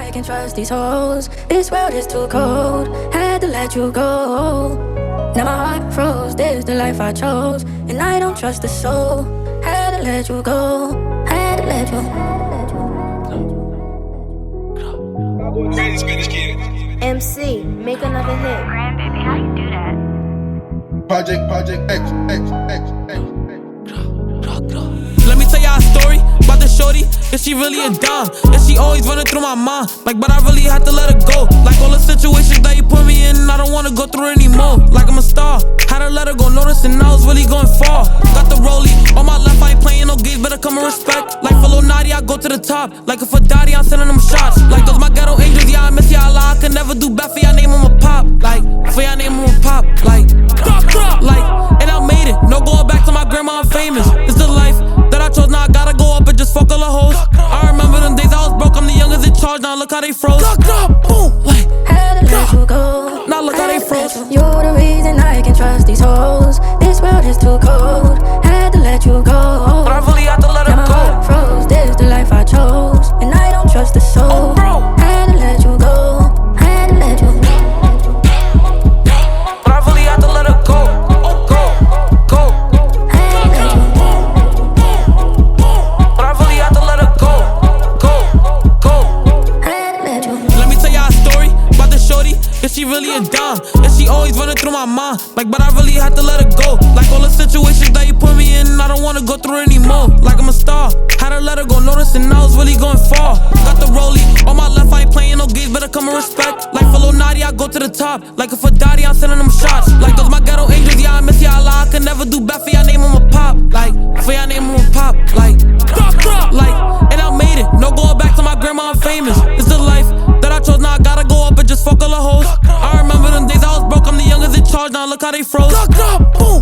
I can trust these hoes. This world is too cold, had to let you go. Now my heart froze, this the life I chose. And I don't trust a soul, had to let you go. Had to let you MC, make another hit. Grandbaby, how you do that? Project X. Let me tell y'all a story about the shorty. Is she really a dime? And she always running through my mind. Like, but I really had to let her go. Like all the situations that you put me in, I don't wanna go through anymore. Like I'm a star. Had to let her go, noticing I was really going far. Got the rollie on my left, I ain't playing no games, better come and respect. Like for Lil Naughty, I go to the top. Like if for Dottie, I'm sending them shots. Like those my ghetto angels, yeah, I miss y'all. I could never do bad for y'all, name them a pop. Like, for y'all name them a pop. Like, and I made it. No going back to my grandma, I'm famous. It's the life that I chose, now I gotta go up and just fuck all the hoes. I remember them days I was broke, I'm the youngest in charge, now look how they froze. Boom, like, had to let you go. now look how they froze. You're the reason I can trust these hoes. This world is too cold, had to let you go. But I really had to let her now my heart go. froze, this the life I chose. And I don't trust a soul. Oh, bro. Had to let you go, had to let you go. But I really had to let her go. Oh, go. Had to let you go. But I really had to let her go. Had to let you go. Let me tell y'all a story about the shorty. Is she really a dime? And she always running through my mind. Like, but I really had to let her go. Like all the situations that you put me in, I don't wanna go through anymore. Like I'm a star. Had to let her go, noticing I was really going far. Got the rollie on my left, I ain't playing no games, better come and respect. Like for Lil Naughty, I go to the top. Like if for Dottie, I'm sending them shots. Like those my ghetto angels, yeah, I miss y'all. I could never do bad for y'all, name them a pop. Like, for y'all name them a pop. Like, and I made it. No going back to my grandma, I'm famous. It's the life that I chose, now I gotta go up and just fuck all the hoes. I remember them days I was broke, I'm the youngest in charge, now look how they froze. Boom.